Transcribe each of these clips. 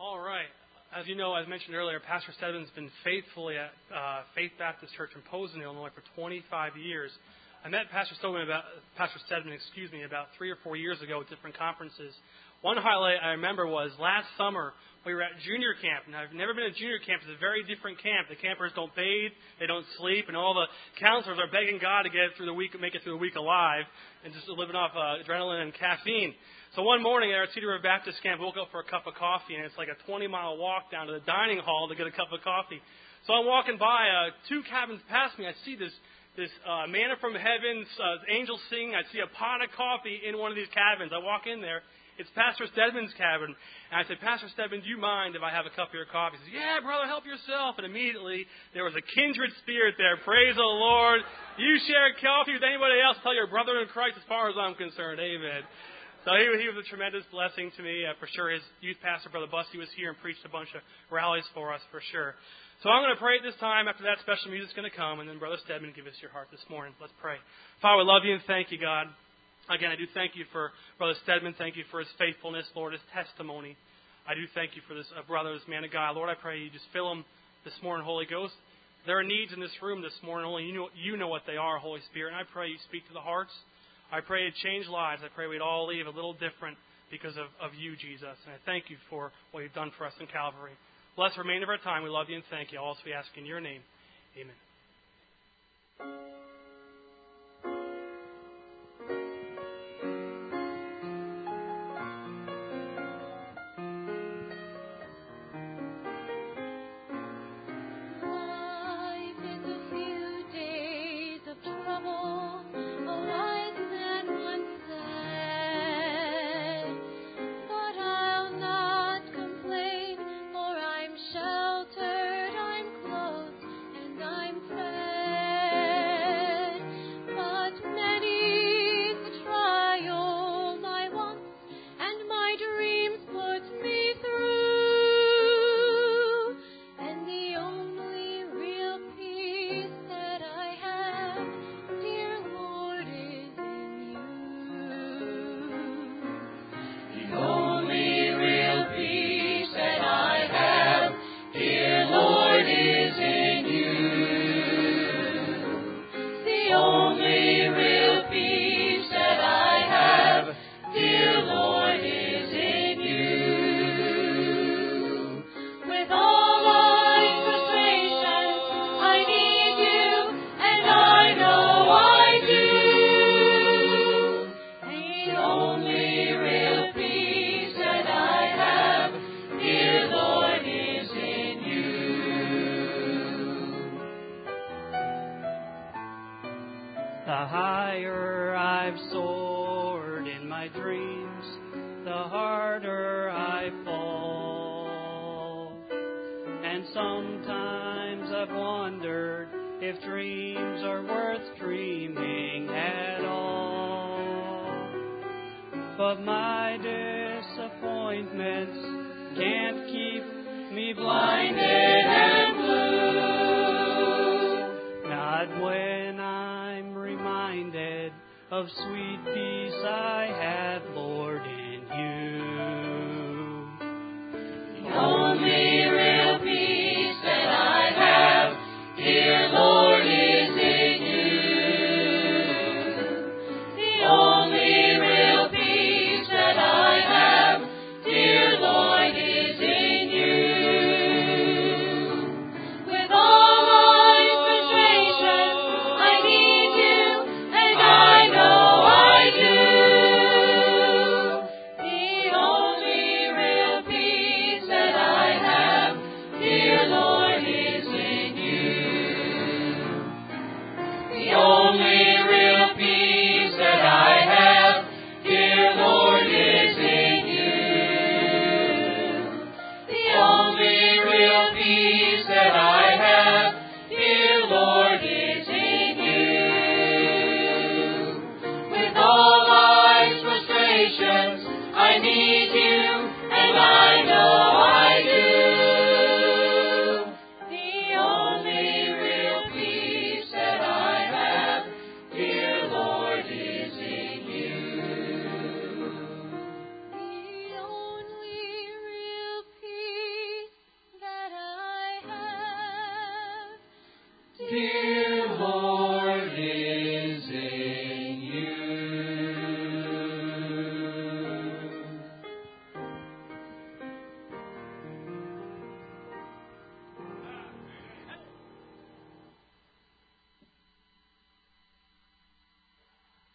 All right. As you know, as mentioned earlier, Pastor Stedman's been faithfully at Faith Baptist Church in Posen, Illinois for 25 years. I met Pastor Stedman about 3 or 4 years ago at different conferences. One highlight I remember was last summer we were at junior camp. Now, I've never been to junior camp. It's a very different camp. The campers don't bathe, they don't sleep, and all the counselors are begging God to get it through the week, make it through the week alive, and just living off adrenaline and caffeine. So one morning at our Cedar River Baptist camp, we woke up for a cup of coffee, and it's like a 20-mile walk down to the dining hall to get a cup of coffee. So I'm walking by 2 cabins past me. I see this manna from heaven, angels singing. I see a pot of coffee in one of these cabins. I walk in there. It's Pastor Stedman's cabin. And I said, Pastor Stedman, do you mind if I have a cup of your coffee? He says, yeah, brother, help yourself. And immediately there was a kindred spirit there. Praise the Lord. You share coffee with anybody else, tell your brother in Christ as far as I'm concerned. Amen. So he was a tremendous blessing to me. For sure, his youth pastor, Brother Bussy, was here and preached a bunch of rallies for us, for sure. So I'm going to pray at this time. After that, special music's going to come. And then Brother Stedman, give us your heart this morning. Let's pray. Father, we love you and thank you, God. Again, I do thank you for Brother Stedman. Thank you for his faithfulness, Lord, his testimony. I do thank you for this brother, this man of God. Lord, I pray you just fill him this morning, Holy Ghost. There are needs in this room this morning. Only you know what they are, Holy Spirit. And I pray you speak to the hearts. I pray it change lives. I pray we'd all leave a little different because of you, Jesus. And I thank you for what you've done for us in Calvary. Bless the remainder of our time. We love you and thank you. All we ask in your name. Amen.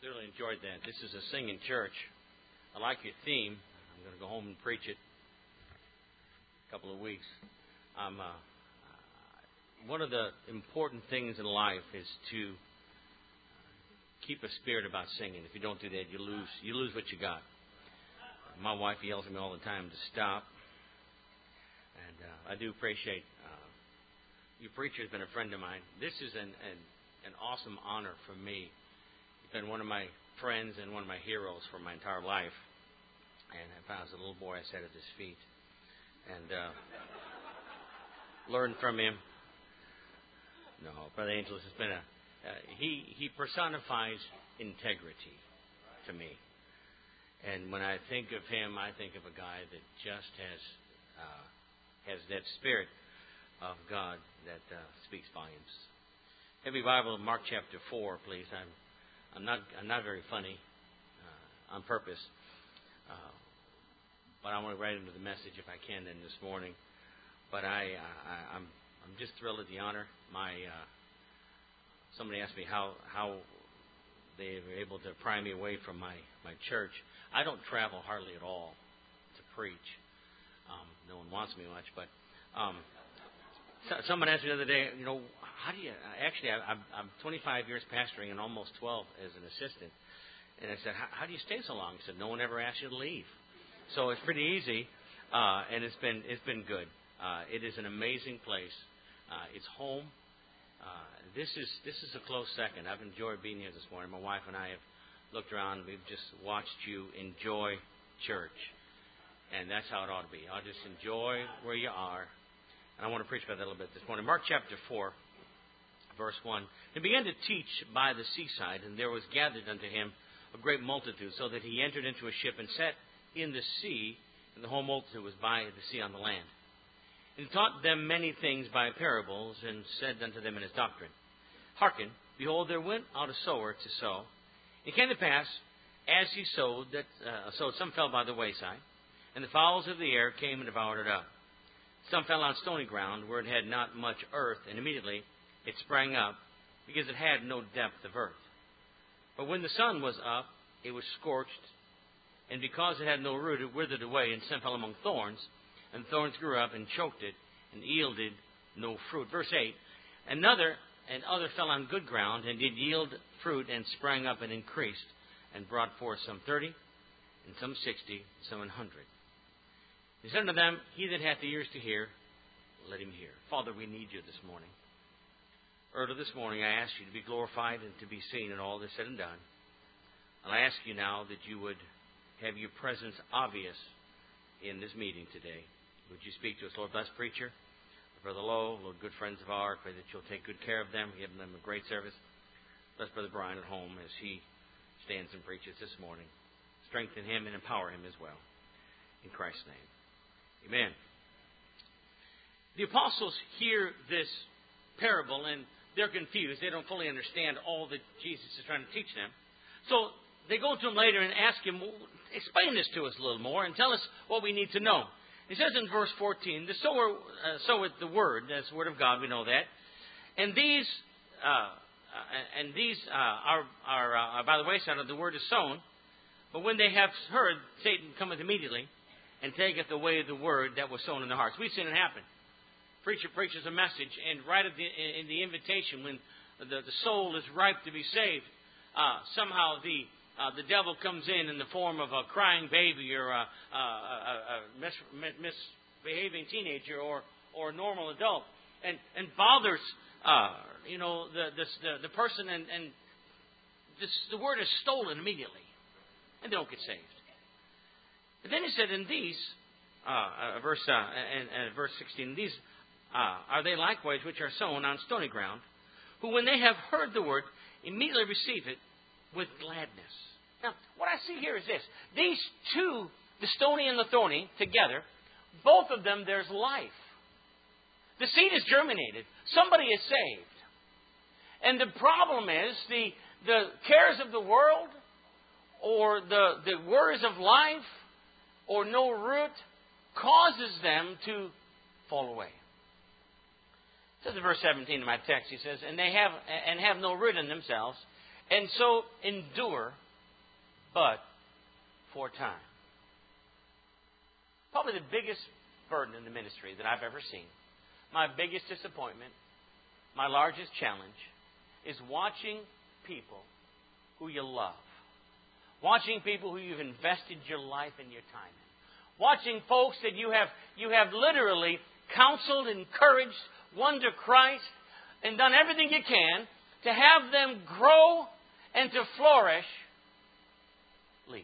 certainly enjoyed that. This is a singing church. I like your theme. I'm going to go home and preach it a couple of weeks. One of the important things in life is to keep a spirit about singing. If you don't do that, you lose what you got. My wife yells at me all the time to stop. And I do appreciate your preacher has been a friend of mine. This is an awesome honor for me. You've been one of my friends and one of my heroes for my entire life. And if I was a little boy, I sat at his feet and learned from him. No, Brother Angelus has been he personifies integrity to me. And when I think of him, I think of a guy that just has that spirit of God that speaks volumes. Have your Bible, Mark chapter 4, please. I'm not very funny on purpose, but I want to write into the message if I can then this morning. But I'm just thrilled at the honor. Somebody asked me how they were able to pry me away from my church. I don't travel hardly at all to preach. No one wants me much, but someone asked me the other day, how do you... Actually, I'm 25 years pastoring and almost 12 as an assistant. And I said, how do you stay so long? He said, no one ever asked you to leave. So it's pretty easy, and it's been good. It is an amazing place. It's home. This is a close second. I've enjoyed being here this morning. My wife and I have looked around. We've just watched you enjoy church. And that's how it ought to be. I'll just enjoy where you are. And I want to preach about that a little bit this morning. Mark chapter 4, verse 1. He began to teach by the seaside, and there was gathered unto him a great multitude, so that he entered into a ship and sat in the sea, and the whole multitude was by the sea on the land. And he taught them many things by parables, and said unto them in his doctrine, Hearken, behold, there went out a sower to sow. It came to pass, as he sowed, some fell by the wayside, and the fowls of the air came and devoured it up. Some fell on stony ground, where it had not much earth, and immediately it sprang up, because it had no depth of earth. But when the sun was up, it was scorched, and because it had no root, it withered away, and some fell among thorns, and thorns grew up and choked it, and yielded no fruit. Verse 8, and other fell on good ground, and did yield fruit, and sprang up and increased, and brought forth some 30, and some 60, some 100. He said unto them, He that hath ears to hear, let him hear. Father, we need you this morning. Early this morning, I ask you to be glorified and to be seen in all that's said and done. And I ask you now that you would have your presence obvious in this meeting today. Would you speak to us, Lord? Bless preacher, Brother Lowe, Lord, good friends of ours. Pray that you'll take good care of them, give them a great service. Bless Brother Brian at home as he stands and preaches this morning. Strengthen him and empower him as well. In Christ's name. Amen. The apostles hear this parable and they're confused. They don't fully understand all that Jesus is trying to teach them. So they go to him later and ask him, explain this to us a little more and tell us what we need to know. He says in verse 14, the sower soweth the word. That's the word of God. We know that. And these are by the wayside of the word is sown. But when they have heard, Satan cometh immediately and taketh away the word that was sown in their hearts. We've seen it happen. Preacher preaches a message, and right in the invitation, when the soul is ripe to be saved, somehow the devil comes in the form of a crying baby or a misbehaving teenager or a normal adult, and bothers the person, and the word is stolen immediately, and they don't get saved. But then he said, in these, verse 16, these are they likewise which are sown on stony ground, who when they have heard the word, immediately receive it with gladness. Now, what I see here is this. These two, the stony and the thorny, together, both of them, there's life. The seed is germinated. Somebody is saved. And the problem is the cares of the world or the worries of life or no root causes them to fall away. It says in verse 17 in my text, he says, and have no root in themselves, and so endure but for a time. Probably the biggest burden in the ministry that I've ever seen, my biggest disappointment, my largest challenge, is watching people who you love. Watching people who you've invested your life and your time in. Watching folks that you have literally counseled, encouraged, won to Christ, and done everything you can to have them grow and to flourish, leave.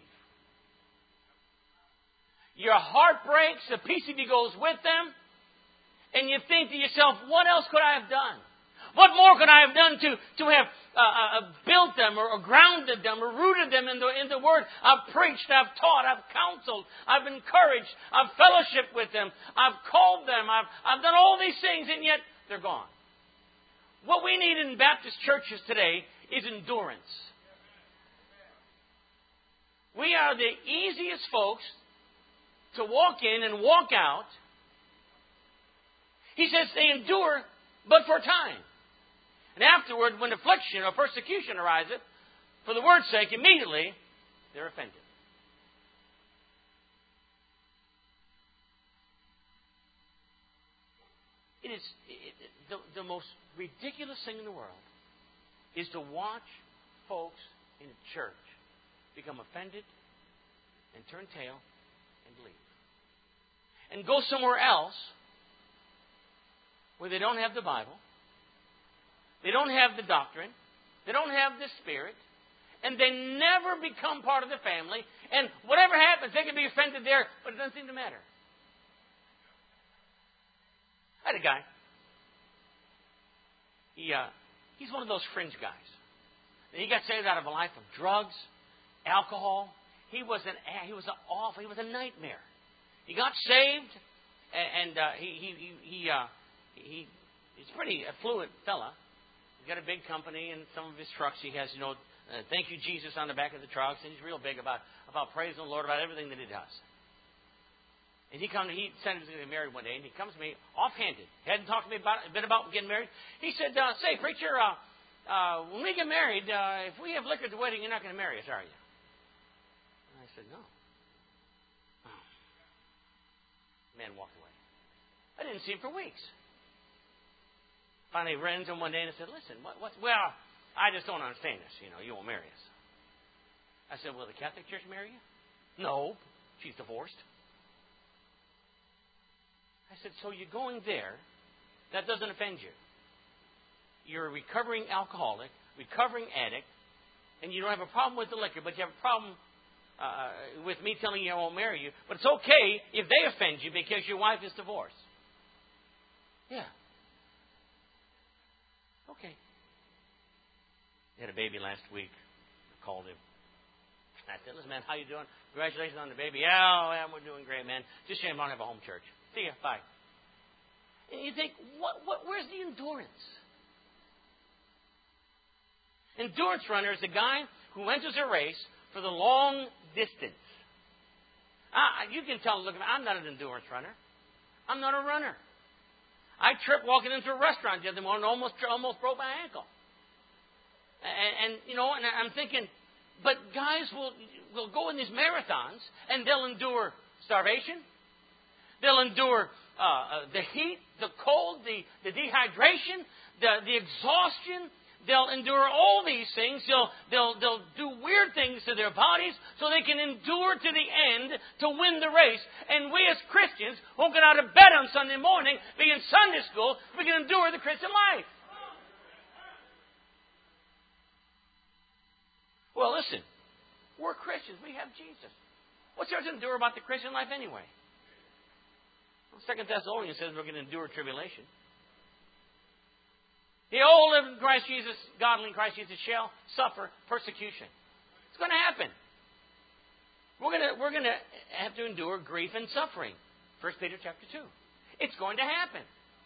Your heart breaks, the piece of you goes with them, and you think to yourself, what else could I have done? What more could I have done to have built them or grounded them or rooted them in the Word? I've preached, I've taught, I've counseled, I've encouraged, I've fellowshiped with them, I've called them, I've done all these things, and yet they're gone. What we need in Baptist churches today is endurance. We are the easiest folks to walk in and walk out. He says they endure, but for a time. And afterward, when affliction or persecution arises, for the word's sake, immediately they're offended. The most ridiculous thing in the world is to watch folks in a church become offended and turn tail and leave. And go somewhere else where they don't have the Bible, they don't have the doctrine, they don't have the Spirit, and they never become part of the family. And whatever happens, they can be offended there, but it doesn't seem to matter. I had a guy. He's one of those fringe guys. He got saved out of a life of drugs, alcohol. He was a nightmare. He got saved, and he's a pretty affluent fella. He's got a big company, and some of his trucks he has, thank you Jesus on the back of the trucks, and he's real big about praising the Lord about everything that he does. And he said he was going to get married one day, and he comes to me offhanded. He hadn't talked to me a bit about getting married. He said, say, preacher, when we get married, if we have liquor at the wedding, you're not going to marry us, are you? And I said, no. Oh. The man walked away. I didn't see him for weeks. Finally ran into him one day and I said, listen, well, I just don't understand this. You won't marry us. I said, will the Catholic Church marry you? No, she's divorced. I said, so you're going there. That doesn't offend you. You're a recovering alcoholic, recovering addict, and you don't have a problem with the liquor, but you have a problem with me telling you I won't marry you. But it's okay if they offend you because your wife is divorced. Yeah. Okay. He had a baby last week. I called him. I said, listen, man, how you doing? Congratulations on the baby. Yeah, we're doing great, man. Just shame I don't have a home church. See ya. Bye. And you think, where's the endurance? Endurance runner is a guy who enters a race for the long distance. You can tell, look, I'm not an endurance runner. I'm not a runner. I tripped walking into a restaurant the other morning and almost broke my ankle. And I'm thinking, but guys will go in these marathons and they'll endure starvation. They'll endure the heat, the cold, the dehydration, the exhaustion. They'll endure all these things. They'll do weird things to their bodies so they can endure to the end to win the race. And we as Christians won't get out of bed on Sunday morning, be in Sunday school, we can endure the Christian life. Well, listen, we're Christians. We have Jesus. What's there to endure about the Christian life anyway? Well, 2 Thessalonians says we're going to endure tribulation. He all live in Christ Jesus, godly in Christ Jesus, shall suffer persecution. It's going to happen. We're going to have to endure grief and suffering. 1 Peter chapter 2. It's going to happen.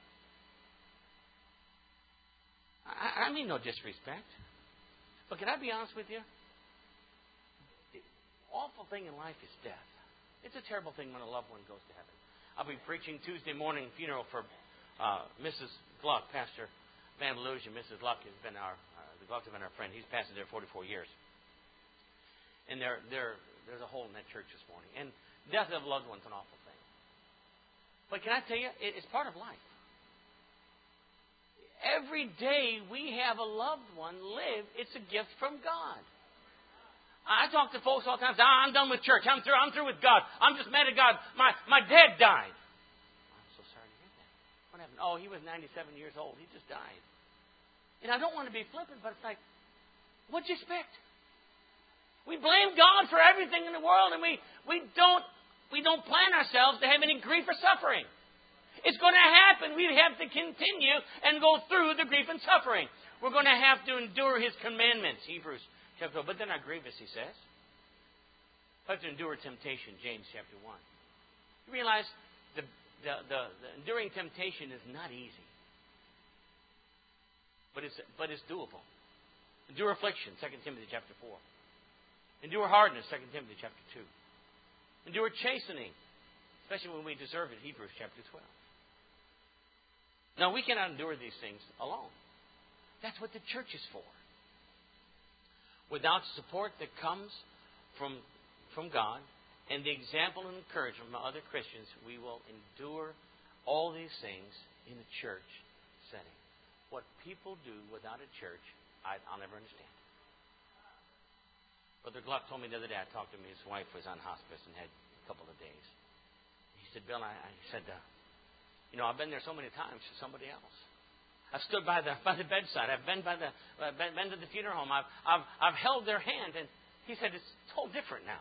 I mean no disrespect. But can I be honest with you? The awful thing in life is death. It's a terrible thing when a loved one goes to heaven. I'll be preaching Tuesday morning funeral for Mrs. Gluck, Pastor Van Delusion. Mrs. Gluck has been the Glucks have been our friend. He's pastored there 44 years. And there's a hole in that church this morning. And death of loved ones is an awful thing. But can I tell you, it's part of life. Every day we have a loved one live, it's a gift from God. I talk to folks all the time. I'm done with church. I'm through with God. I'm just mad at God. My dad died. I'm so sorry to hear that. What happened? Oh, he was 97 years old. He just died. And I don't want to be flippant, but it's like, what'd you expect? We blame God for everything in the world, and we don't plan ourselves to have any grief or suffering. It's going to happen. We have to continue and go through the grief and suffering. We're going to have to endure His commandments, Hebrews chapter 12. But they're not grievous, He says. We have to endure temptation, James chapter 1. You realize the enduring temptation is not easy, but it's doable. Endure affliction, 2 Timothy chapter 4. Endure hardness, 2 Timothy chapter 2. Endure chastening, especially when we deserve it, Hebrews chapter 12. Now, we cannot endure these things alone. That's what the church is for. Without support that comes from God and the example and encouragement from other Christians, we will endure all these things in a church setting. What people do without a church, I'll never understand. Brother Gluck told me the other day, I talked to him, his wife was on hospice and had a couple of days. He said, Bill, he said, I've been there so many times for somebody else. I've stood by the bedside. I've been been to the funeral home. I've held their hand, and he said, it's totally different now.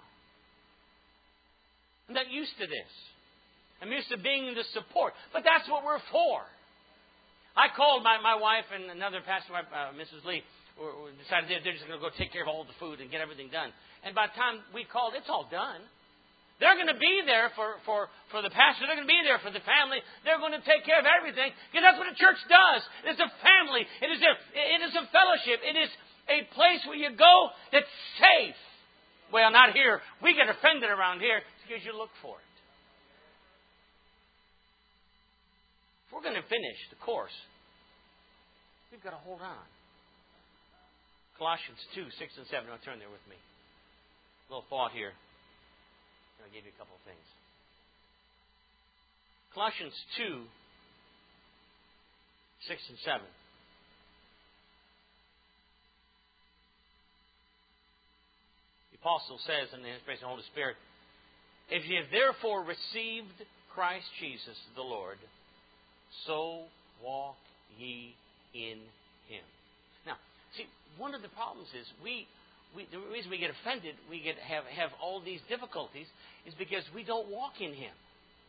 I'm not used to this. I'm used to being the support. But that's what we're for. I called my wife and another pastor, Mrs. Lee, decided they're just going to go take care of all the food and get everything done. And by the time we called, it's all done. They're going to be there for the pastor. They're going to be there for the family. They're going to take care of everything. Because that's what a church does. It's a family. It is a fellowship. It is a place where you go that's safe. Well, not here. We get offended around here because you look for it. If we're going to finish the course, we've got to hold on. Colossians 2, 6 and 7. Now turn there with me. A little thought here. I'll give you a couple of things. Colossians 2, 6 and 7. The apostle says in the inspiration of the Holy Spirit, if ye have therefore received Christ Jesus the Lord, so walk ye in Him. Now, see, one of the problems is the reason we get offended, have all these difficulties, is because we don't walk in Him.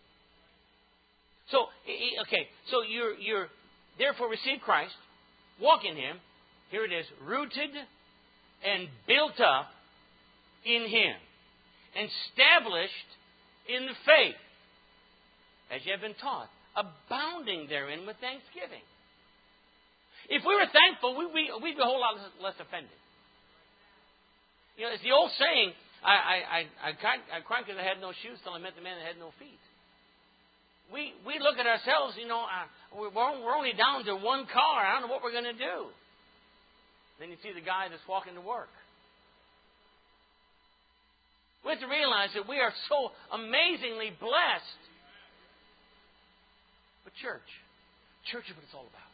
So, so you're therefore receive Christ, walk in Him. Here it is, rooted and built up in Him, and established in the faith, as you have been taught, abounding therein with thanksgiving. If we were thankful, we'd be a whole lot less offended. It's the old saying, I cried because I had no shoes till I met the man that had no feet. We look at ourselves, we're only down to one car. I don't know what we're going to do. Then you see the guy that's walking to work. We have to realize that we are so amazingly blessed. But church is what it's all about.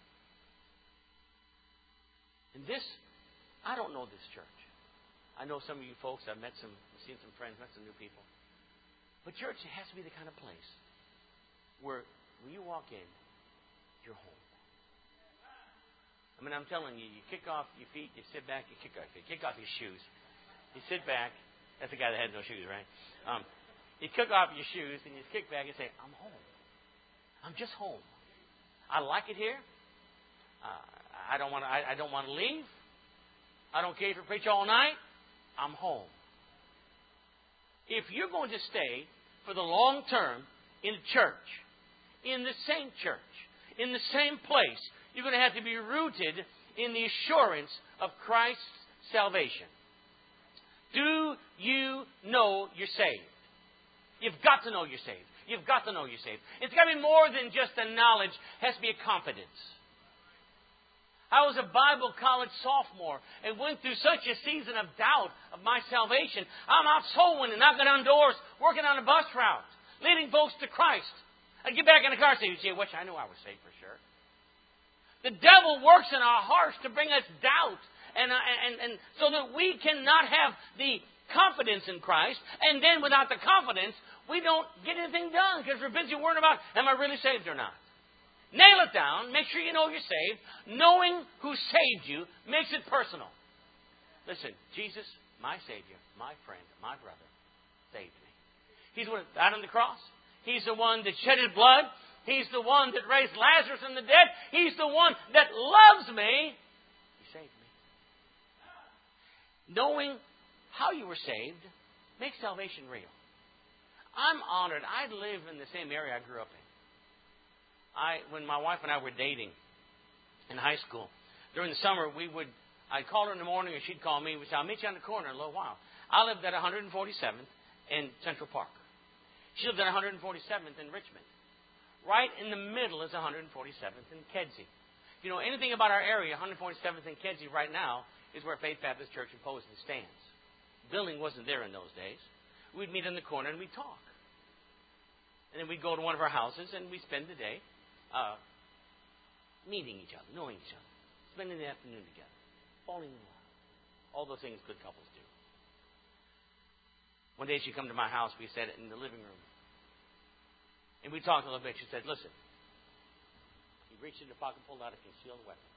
And this, I don't know this church. I know some of you folks. I've seen some friends, met some new people. But church, it has to be the kind of place where when you walk in, you're home. I mean, I'm telling you, you kick off your feet, you sit back, you kick off your shoes. You sit back. That's the guy that had no shoes, right? You kick off your shoes and you kick back and say, I'm home. I'm just home. I like it here. I don't want to leave. I don't care if you preach all night. I'm home. If you're going to stay for the long term in a church, in the same church, in the same place, you're going to have to be rooted in the assurance of Christ's salvation. Do you know you're saved? You've got to know you're saved. You've got to know you're saved. It's got to be more than just a knowledge. It has to be a confidence. I was a Bible college sophomore and went through such a season of doubt of my salvation. I'm out soul winning, knocking on doors, working on a bus route, leading folks to Christ. I'd get back in the car and say, "Gee, I wish I knew I was saved for sure." The devil works in our hearts to bring us doubt, and so that we cannot have the confidence in Christ. And then without the confidence, we don't get anything done because we're busy worrying about, am I really saved or not? Nail it down. Make sure you know you're saved. Knowing who saved you makes it personal. Listen, Jesus, my Savior, my friend, my brother, saved me. He's the one that died on the cross. He's the one that shed His blood. He's the one that raised Lazarus from the dead. He's the one that loves me. He saved me. Knowing how you were saved makes salvation real. I'm honored. I live in the same area I grew up in. When my wife and I were dating in high school, during the summer, I'd call her in the morning and she'd call me. We'd say, "I'll meet you on the corner in a little while." I lived at 147th in Central Park. She lived at 147th in Richmond. Right in the middle is 147th in Kedzie. If you know anything about our area, 147th in Kedzie right now is where Faith Baptist Church in Poston stands. The building wasn't there in those days. We'd meet in the corner and we'd talk. And then we'd go to one of our houses and we'd spend the day meeting each other, knowing each other, spending the afternoon together, falling in love. All those things good couples do. One day she come to my house. We sat in the living room. And we talked a little bit. She said, "Listen." He reached in the pocket, pulled out a concealed weapon.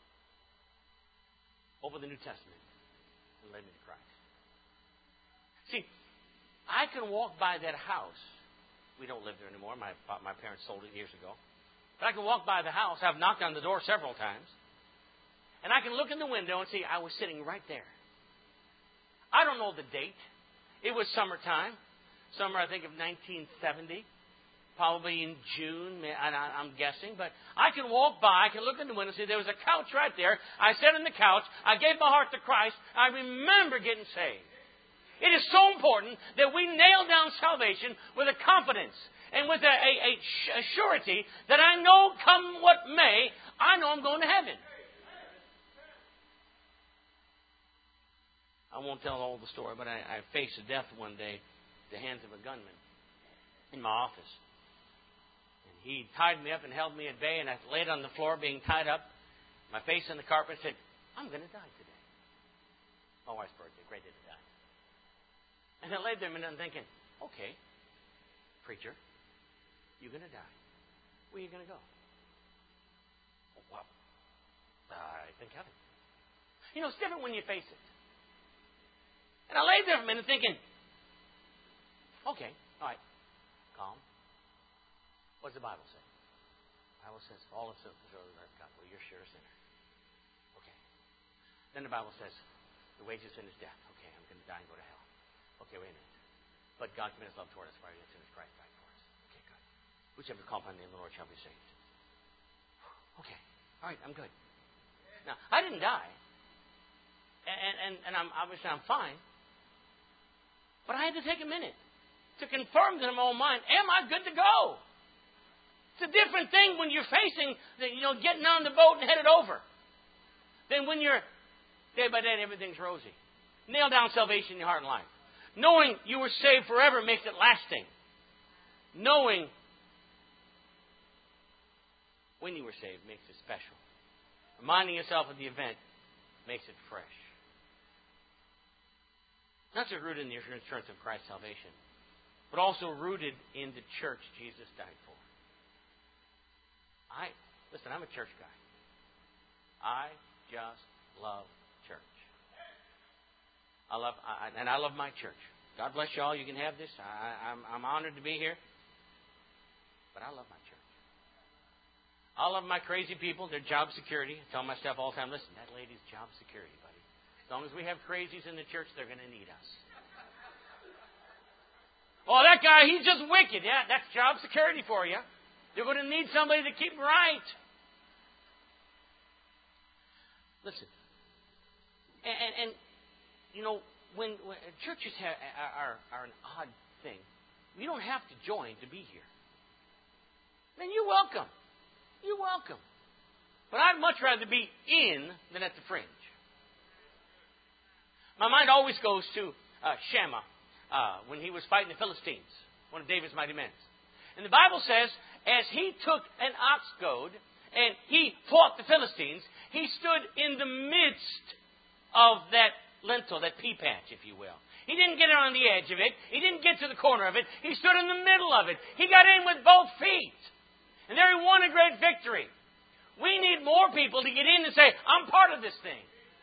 Opened the New Testament and led me to Christ. See, I can walk by that house. We don't live there anymore. My parents sold it years ago. But I can walk by the house. I've knocked on the door several times. And I can look in the window and see I was sitting right there. I don't know the date. It was summertime. Summer, I think, of 1970. Probably in June, I'm guessing. But I can walk by. I can look in the window and see there was a couch right there. I sat on the couch. I gave my heart to Christ. I remember getting saved. It is so important that we nail down salvation with a confidence and with a surety that I know come what may, I know I'm going to heaven. I won't tell all the story, but I faced death one day at the hands of a gunman in my office. And he tied me up and held me at bay, and I laid on the floor being tied up, my face in the carpet, and said, "I'm going to die today." My wife's birthday, great day to die. And I laid there a minute and thinking, okay, preacher, you're going to die. Where are you going to go? Well, I think heaven. You know, it's different when you face it. And I laid there for a minute thinking, okay, all right, calm. What does the Bible say? The Bible says, all of sin is really right God. Well, you're sure a sinner. Okay. Then the Bible says, the wages of sin is death. Okay, I'm going to die and go to hell. Okay, wait a minute. But God committed His love toward us, for our sin is Christ died for us. Okay, good. Whichever call upon the name of the Lord shall be saved. Okay, all right, I'm good. Now, I didn't die, and I'm obviously I'm fine. But I had to take a minute to confirm in my own mind, am I good to go? It's a different thing when you're facing, getting on the boat and headed over, than when you're day by day and everything's rosy. Nail down salvation in your heart and life. Knowing you were saved forever makes it lasting. Knowing when you were saved makes it special. Reminding yourself of the event makes it fresh. Not just rooted in the assurance of Christ's salvation, but also rooted in the church Jesus died for. Listen, I'm a church guy. I just love church. I love my church. God bless you all. You can have this. I'm honored to be here. But I love my church. I love my crazy people. They're job security. I tell my staff all the time, listen, that lady's job security, buddy. As long as we have crazies in the church, they're going to need us. Oh, that guy, he's just wicked. Yeah, that's job security for you. They're going to need somebody to keep right. Listen. And when churches are an odd thing, you don't have to join to be here. Then you're welcome. You're welcome. But I'd much rather be in than at the fringe. My mind always goes to Shammah when he was fighting the Philistines, one of David's mighty men. And the Bible says, as he took an ox goad and he fought the Philistines, he stood in the midst of that lintel, that pea patch, if you will. He didn't get on the edge of it. He didn't get to the corner of it. He stood in the middle of it. He got in with both feet. And there he won a great victory. We need more people to get in and say, I'm part of this thing.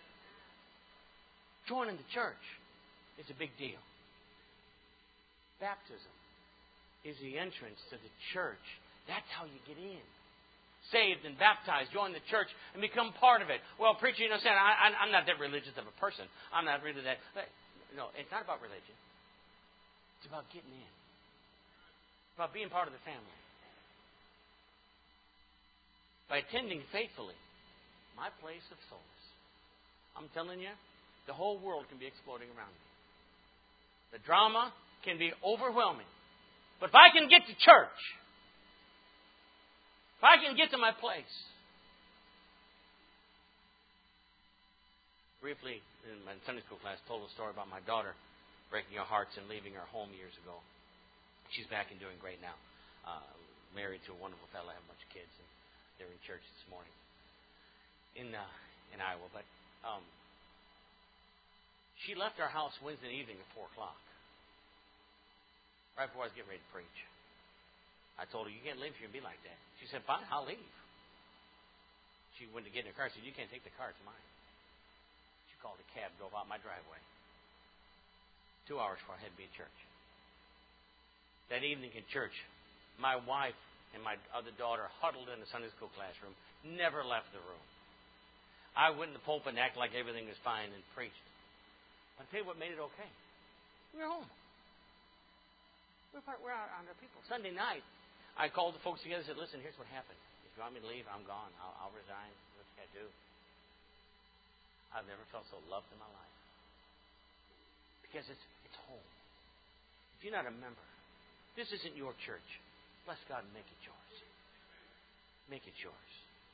Joining the church is a big deal. Baptism is the entrance to the church. That's how you get in. Saved and baptized, join the church, and become part of it. Well, preacher, you know, saying I'm not that religious of a person. I'm not really that. No, it's not about religion. It's about getting in. It's about being part of the family. By attending faithfully, my place of solace. I'm telling you, the whole world can be exploding around me. The drama can be overwhelming. But if I can get to church, if I can get to my place. Briefly, in my Sunday school class, told a story about my daughter breaking her hearts and leaving her home years ago. She's back and doing great now. Married to a wonderful fellow, have a bunch of kids, and they're in church this morning in Iowa. But she left our house Wednesday evening at 4 o'clock, right before I was getting ready to preach. I told her, you can't leave here and be like that. She said, fine, I'll leave. She went to get in her car. She said, you can't take the car, it's mine. She called a cab, drove out my driveway. 2 hours before I had to be at church. That evening in church, my wife and my other daughter huddled in the Sunday school classroom, never left the room. I went in the pulpit and acted like everything was fine and preached. But I'll tell you what made it okay. We were home. We're out on our people. Sunday night, I called the folks together and said, listen, here's what happened. If you want me to leave, I'm gone. I'll resign. What you got to do? I've never felt so loved in my life. Because it's home. If you're not a member, this isn't your church. Bless God and make it yours. Make it yours.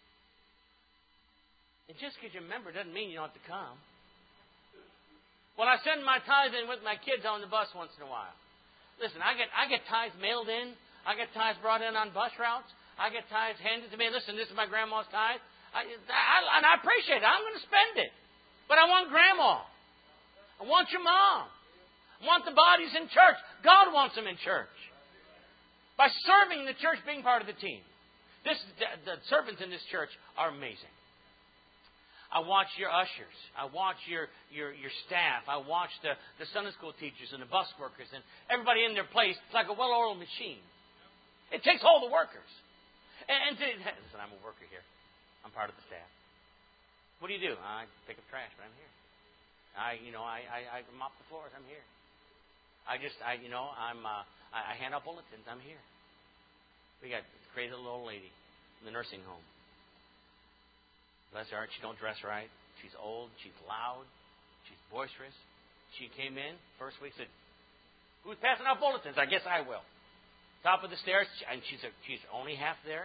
And just because you're a member doesn't mean you don't have to come. Well, I send my tithe in with my kids on the bus once in a while. Listen, I get tithes mailed in. I get tithes brought in on bus routes. I get tithes handed to me. Listen, this is my grandma's tithe. And I appreciate it. I'm going to spend it. But I want grandma. I want your mom. I want the bodies in church. God wants them in church. By serving the church, being part of the team. The servants in this church are amazing. I watch your ushers. I watch your staff. I watch the Sunday school teachers and the bus workers and everybody in their place. It's like a well-oiled machine. It takes all the workers. And listen, I'm a worker here. I'm part of the staff. What do? I pick up trash, but I'm here. I mop the floors. I'm here. I hand out bulletins. I'm here. We got a crazy little old lady in the nursing home. Bless her heart, she don't dress right. She's old. She's loud. She's boisterous. She came in first week, said, "Who's passing out bulletins?" I guess I will. Top of the stairs, and she's only half there.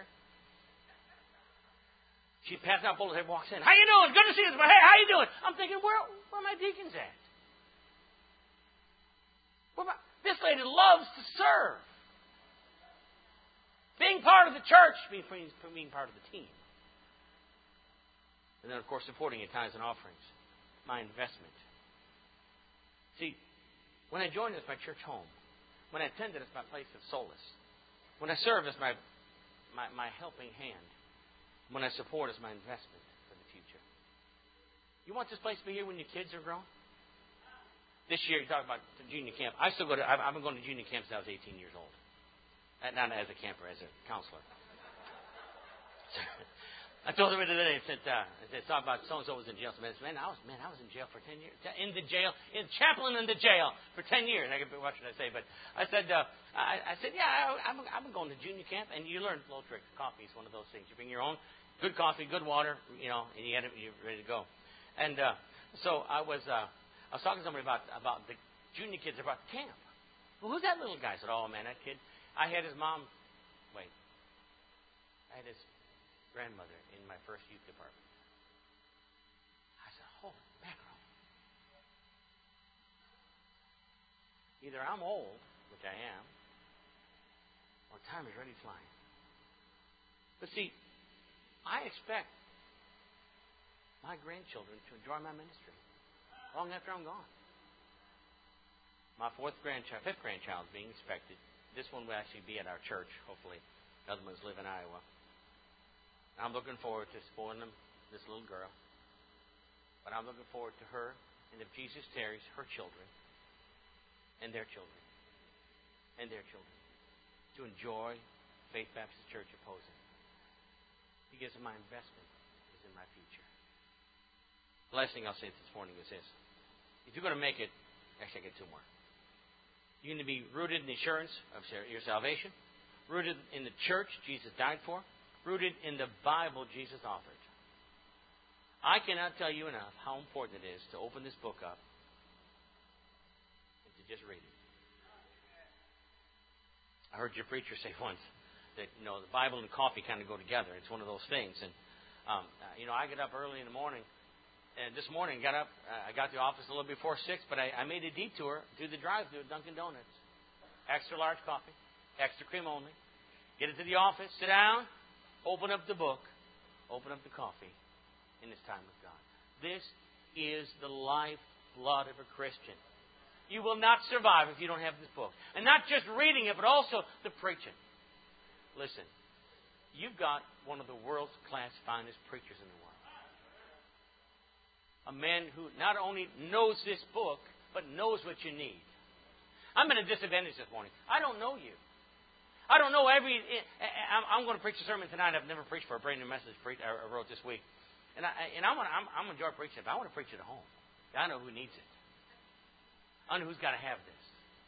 She's passing out bulletins. Walks in. How you doing? Good to see you. Hey, how you doing? I'm thinking, where are my deacons at? This lady loves to serve. Being part of the church means being part of the team. And then, of course, supporting it, tithes and offerings. My investment. See, when I join as my church home, when I attend it as my place of solace, when I serve as my helping hand, when I support as my investment for the future. You want this place to be here when your kids are grown? This year, you talk about the junior camp. I've been going to junior camp since I was 18 years old. Not as a camper, as a counselor. I told them today, I said, talk about so-and-so was in jail. I said, I was in jail for 10 years. Chaplain in the jail for 10 years. What should I say? But I said, yeah, I've been going to junior camp, and you learn little tricks. Coffee is one of those things. You bring your own good coffee, good water, and you're ready to go. And so I was talking to somebody about the junior kids about the camp. Well, who's that little guy? I said, oh, man, that kid. I had his mom. Wait. I had his grandmother in my first youth department. I said, holy mackerel. Either I'm old, which I am, or time is already flying. But see, I expect my grandchildren to enjoy my ministry long after I'm gone. My fifth grandchild is being expected. This one will actually be at our church, hopefully. The other ones live in Iowa. I'm looking forward to spoiling them, this little girl. But I'm looking forward to her, and if Jesus tarries, her children, and their children, and their children, to enjoy Faith Baptist Church of Posen. Because my investment is in my future. The last thing I'll say this morning is this. If you're going to make it, actually I get two more. You're going to be rooted in the assurance of your salvation, rooted in the church Jesus died for, rooted in the Bible Jesus authored. I cannot tell you enough how important it is to open this book up and to just read it. I heard your preacher say once that, the Bible and coffee kind of go together. It's one of those things. And, I get up early in the morning. And this morning, I got to the office a little before 6, but I made a detour through the drive-thru at Dunkin' Donuts. Extra large coffee, extra cream only. Get into the office, sit down, open up the book, open up the coffee in this time with God. This is the lifeblood of a Christian. You will not survive if you don't have this book. And not just reading it, but also the preaching. Listen, you've got one of the world's class finest preachers in the world. A man who not only knows this book, but knows what you need. I'm at a disadvantage this morning. I don't know you. I don't know I'm going to preach a sermon tonight I've never preached for, a brand new message I wrote this week. And I'm going to enjoy preaching it, but I want to preach it at home. I know who needs it. I know who's got to have this.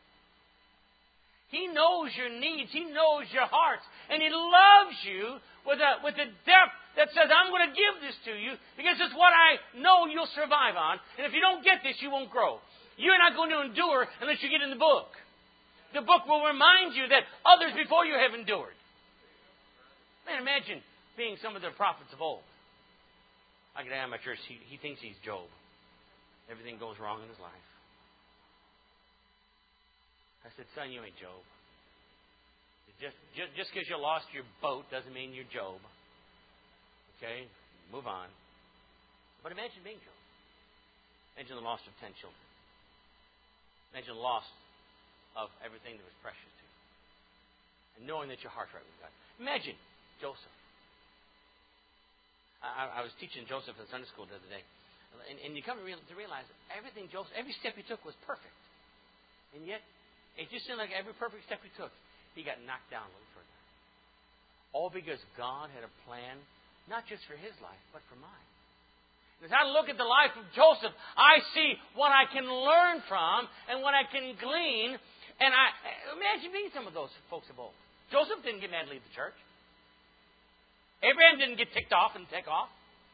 He knows your needs. He knows your hearts. And He loves you with a depth that says, I'm going to give this to you because it's what I know you'll survive on. And if you don't get this, you won't grow. You're not going to endure unless you get in the book. The book will remind you that others before you have endured. Man, imagine being some of the prophets of old. I get out of my church, he thinks he's Job. Everything goes wrong in his life. I said, son, you ain't Job. Just because you lost your boat doesn't mean you're Job. Okay? Move on. But imagine being Job. Imagine the loss of 10 children. Imagine the loss of everything that was precious to you. And knowing that your heart's right with God. Imagine Joseph. I was teaching Joseph in Sunday school the other day. And you come to realize everything Joseph, every step he took was perfect. And yet, it just seemed like every perfect step he took, he got knocked down a little further. All because God had a plan, not just for his life, but for mine. And as I look at the life of Joseph, I see what I can learn from and what I can glean. And I imagine being some of those folks of old. Joseph didn't get mad to leave the church. Abraham didn't get ticked off and take off.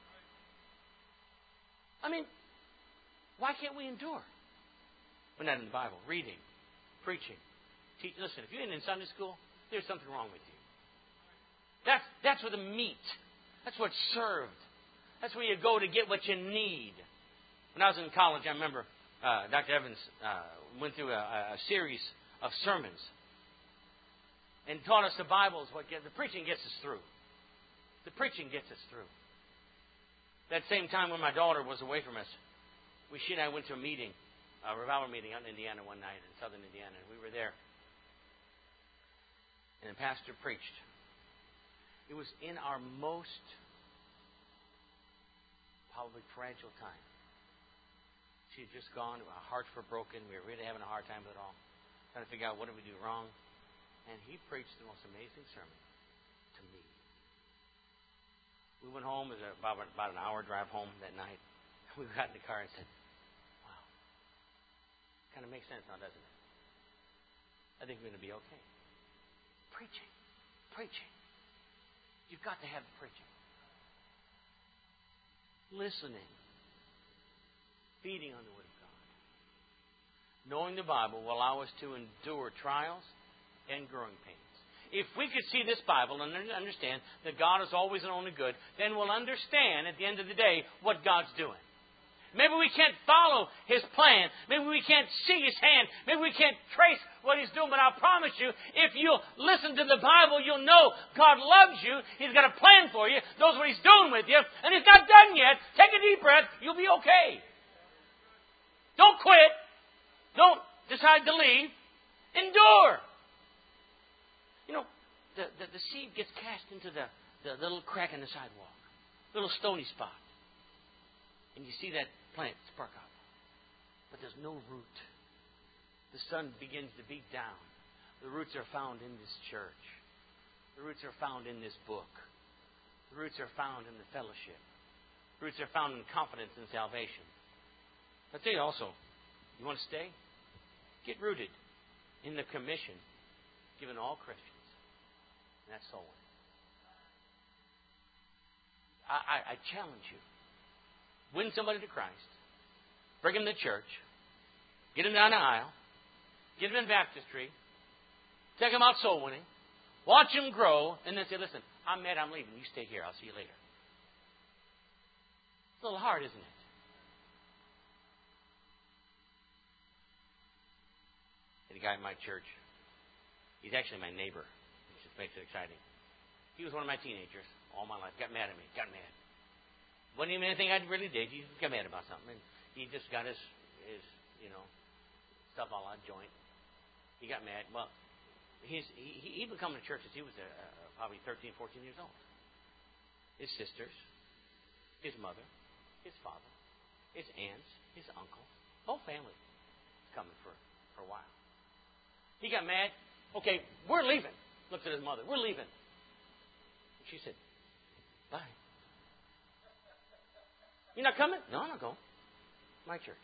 I mean, why can't we endure? We're not in the Bible. Reading, preaching, teaching. Listen, if you ain't in Sunday school, there's something wrong with you. That's where the meat. That's what's served. That's where you go to get what you need. When I was in college, I remember Dr. Evans went through a series of sermons and taught us the Bible is what the preaching gets us through. The preaching gets us through. That same time when my daughter was away from us, she and I went to a meeting, a revival meeting out in Indiana one night, in southern Indiana, and we were there. And the pastor preached. It was in our most probably fragile time. She had just gone, our hearts were broken, we were really having a hard time with it all, trying to figure out what did we do wrong. And he preached the most amazing sermon to me. We went home, it was about an hour drive home that night. We got in the car and said, wow, kind of makes sense now, doesn't it? I think we're going to be okay. Preaching. You've got to have the preaching. Listening. Feeding on the Word of God. Knowing the Bible will allow us to endure trials and growing pains. if we could see this Bible and understand that God is always and only good, then we'll understand at the end of the day what God's doing. Maybe we can't follow His plan. Maybe we can't see His hand. Maybe we can't trace what He's doing. But I promise you, if you'll listen to the Bible, you'll know God loves you. He's got a plan for you. Knows what He's doing with you. And He's not done yet. Take a deep breath. You'll be okay. Don't quit. Don't decide to leave. Endure. You know, the seed gets cast into the little crack in the sidewalk. Little stony spot. And you see that plant spark up. But there's no root. The sun begins to beat down. The roots are found in this church. The roots are found in this book. The roots are found in the fellowship. The roots are found in confidence in salvation. I'll tell you also, you want to stay? Get rooted in the commission given all Christians. And that's soul winning. I challenge you. Win somebody to Christ. Bring them to church. Get them down the aisle. Get them in baptistry. Take them out soul winning. Watch them grow. And then say, listen, I'm mad, I'm leaving. You stay here. I'll see you later. It's a little hard, isn't it? The guy in my church, he's actually my neighbor, which just makes it exciting. He was one of my teenagers all my life. Got mad at me. Got mad. Wasn't even anything I really did. He got mad about something. And he just got his stuff all out joint. He got mad. Well, he would come to church as he was probably 13, 14 years old. His sisters, his mother, his father, his aunts, his uncle, whole family was coming for a while. He got mad. Okay, we're leaving. Looked at his mother. We're leaving. She said, bye. You're not coming? No, I'm not going. My church.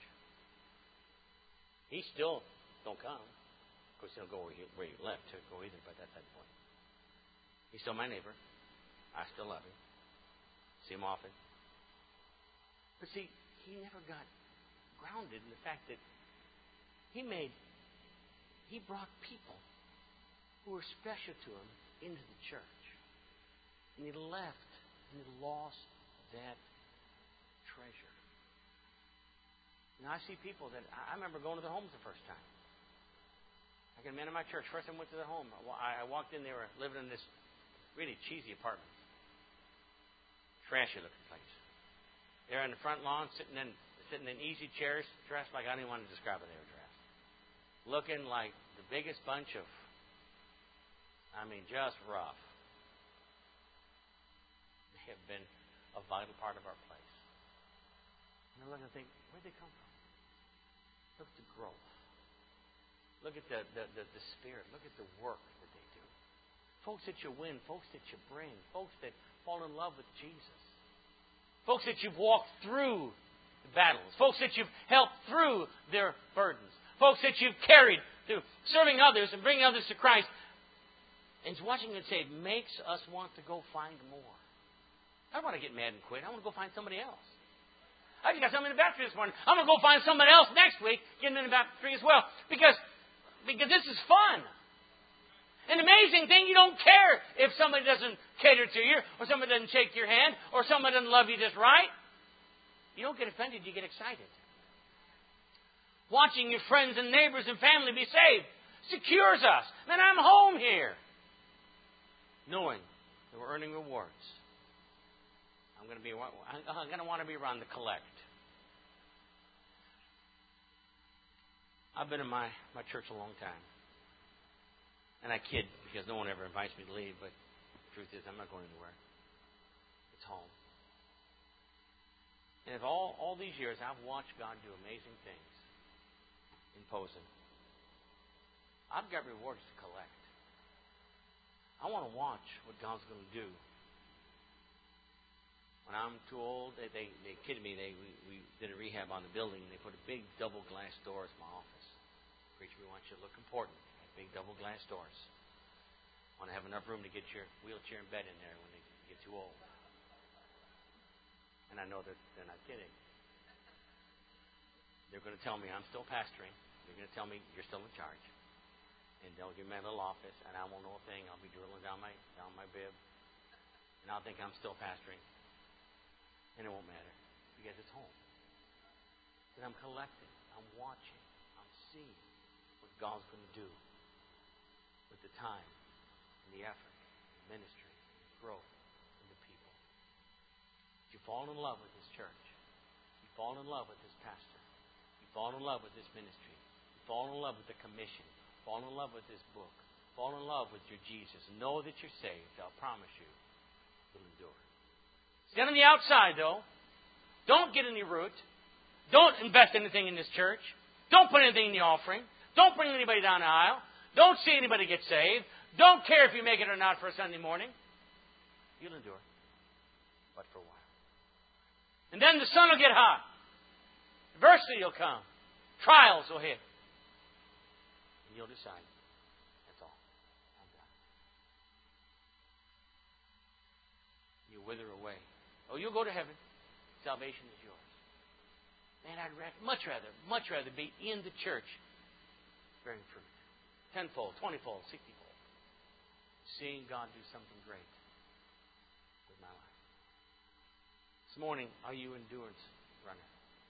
He still don't come. Of course, he don't go where you left to go either, but that's that point. He's still my neighbor. I still love him. See him often. But see, he never got grounded in the fact that he brought people who were special to him into the church. And he left and he lost that treasure. Now I see people that I remember going to their homes the first time. I got a man in my church. First time I went to their home. I walked in, they were living in this really cheesy apartment. Trashy looking place. They're on the front lawn sitting in easy chairs, dressed like I didn't even want to describe how they were dressed. Looking like the biggest bunch of, just rough. They have been a vital part of our place. And I look and think, where'd they come from? Look at the growth. Look at the spirit. Look at the work that they do. Folks that you win, folks that you bring, folks that fall in love with Jesus. Folks that you've walked through the battles. Folks that you've helped through their burdens. Folks that you've carried through serving others and bringing others to Christ. And watching it say, it makes us want to go find more. I don't want to get mad and quit. I want to go find somebody else. I just got something in the baptistry this morning. I'm going to go find somebody else next week, get them in the baptistry as well. Because this is fun. An amazing thing, you don't care if somebody doesn't cater to you, or somebody doesn't shake your hand, or somebody doesn't love you just right. You don't get offended, you get excited. Watching your friends and neighbors and family be saved secures us. Man, I'm home here. Knowing that we're earning rewards. I'm going to want to be around the collect. I've been in my church a long time. And I kid because no one ever invites me to leave, but the truth is I'm not going anywhere. It's home. And if all these years I've watched God do amazing things in Posen, I've got rewards to collect. I want to watch what God's going to do. When I'm too old, they kidded me. We did a rehab on the building. They put a big double glass door as my office. Preacher, we want you to look important. Big double glass doors. Want to have enough room to get your wheelchair and bed in there when they get too old. And I know that they're not kidding. They're going to tell me I'm still pastoring. They're going to tell me you're still in charge. and they'll give me a little office, and I won't know a thing. I'll be drilling down my bib, and I'll think I'm still pastoring, and it won't matter because it's home. But I'm collecting, I'm watching, I'm seeing what God's going to do with the time and the effort, and ministry, and growth, and the people. If you fall in love with this church, you fall in love with this pastor, you fall in love with this ministry, you fall in love with the commission, fall in love with this book, fall in love with your Jesus, know that you're saved, I'll promise you, you'll endure. Stand on the outside, though. Don't get any root. Don't invest anything in this church. Don't put anything in the offering. Don't bring anybody down the aisle. Don't see anybody get saved. Don't care if you make it or not for a Sunday morning. You'll endure, but for a while. And then the sun will get hot. Adversity will come. Trials will hit. And you'll decide, that's all. I'm done. You wither away. Oh, you'll go to heaven. Salvation is yours. Man, I'd much rather be in the church bearing fruit. 10-fold, 20-fold, 60-fold. Seeing God do something great with my life. This morning, are you an endurance runner?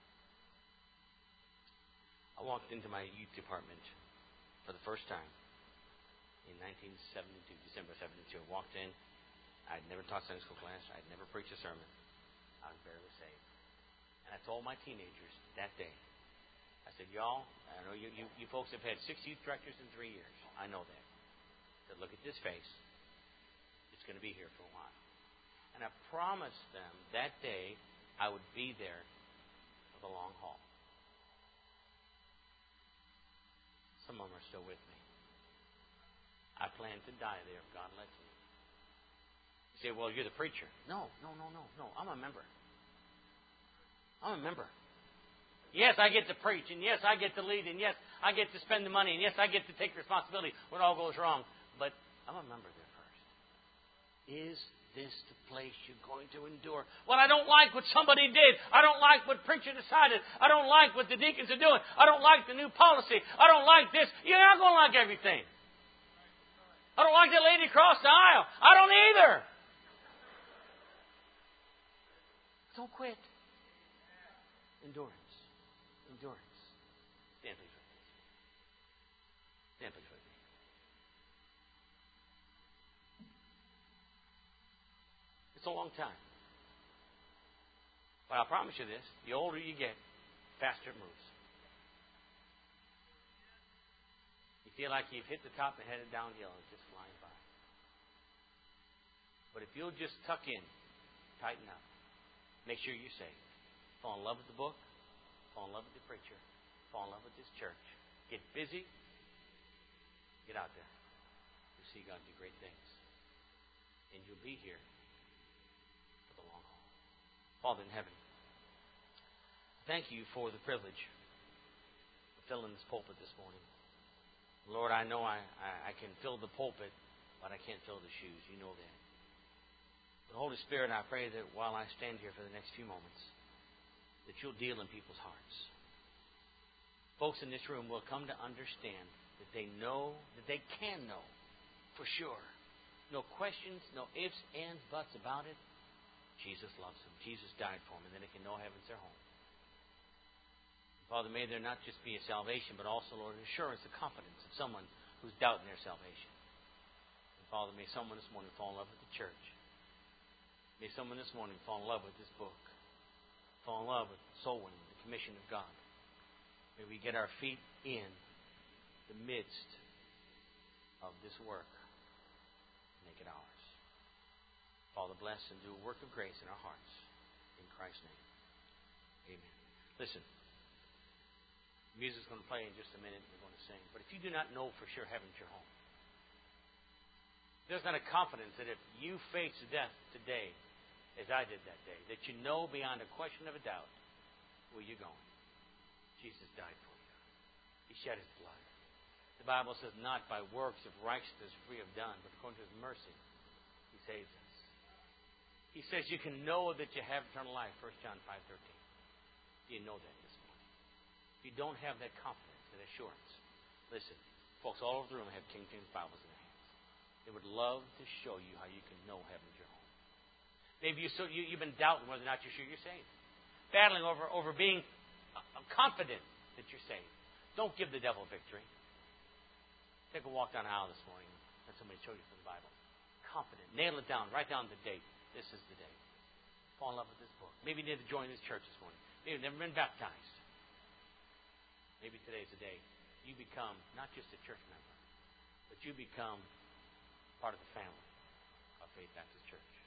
I walked into my youth department for the first time in 1972, December 72. I walked in. I'd never taught Sunday school class. I'd never preached a sermon. I was barely saved. And I told my teenagers that day, I said, y'all, I know you folks have had 6 youth directors in 3 years. I know that. I said, look at this face. It's going to be here for a while. And I promised them that day I would be there for the long haul. Some of them are still with me. I plan to die there if God lets me. You say, well, you're the preacher. No. I'm a member. Yes, I get to preach, and yes, I get to lead, and yes, I get to spend the money, and yes, I get to take responsibility when all goes wrong. But I'm a member there first. Is this the place you're going to endure? Well, I don't like what somebody did. I don't like what preacher decided. I don't like what the deacons are doing. I don't like the new policy. I don't like this. You're not going to like everything. I don't like that lady across the aisle. I don't either. Don't quit. Endurance. Stand please with me. Stand please with me. It's a long time. But I promise you this, the older you get, faster it moves. You feel like you've hit the top and headed downhill. It's just flying by. But if you'll just tuck in, tighten up, make sure you're safe. Fall in love with the book. Fall in love with the preacher. Fall in love with this church. Get busy. Get out there. You'll see God do great things. And you'll be here for the long haul. Father in heaven, thank you for the privilege of filling this pulpit this morning. Lord, I know I can fill the pulpit, but I can't fill the shoes. You know that. But Holy Spirit, I pray that while I stand here for the next few moments, that you'll deal in people's hearts. Folks in this room will come to understand that they know, that they can know for sure. No questions, no ifs, ands, buts about it. Jesus loves them. Jesus died for them, and then they can know heaven's their home. Father, may there not just be a salvation, but also, Lord, an assurance, a confidence of someone who's doubting their salvation. And Father, may someone this morning fall in love with the church. May someone this morning fall in love with this book. Fall in love with soul winning, the commission of God. May we get our feet in the midst of this work. Make it ours. Father, bless and do a work of grace in our hearts. In Christ's name. Amen. Listen. Music's going to play in just a minute. We're going to sing. But if you do not know for sure heaven's your home, there's not a confidence that if you face death today, as I did that day, that you know beyond a question of a doubt where you're going. Jesus died for you. He shed His blood. The Bible says, not by works of righteousness we have done, but according to His mercy, He saves us. He says you can know that you have eternal life, 1 John 5:13. Do you know that this morning? If you don't have that confidence and assurance, listen, Folks all over the room have King James Bibles in their hands. They would love to show you how you can know heaven's your home. Maybe you've been doubting whether or not you're sure you're saved. Battling over being confident that you're saved. Don't give the devil victory. Take a walk down the aisle this morning. Let somebody show you from the Bible. Confident. Nail it down. Write down the date. This is the day. Fall in love with this book. Maybe you need to join this church this morning. Maybe you've never been baptized. Maybe today's the day you become not just a church member, but you become part of the family of Faith Baptist Church.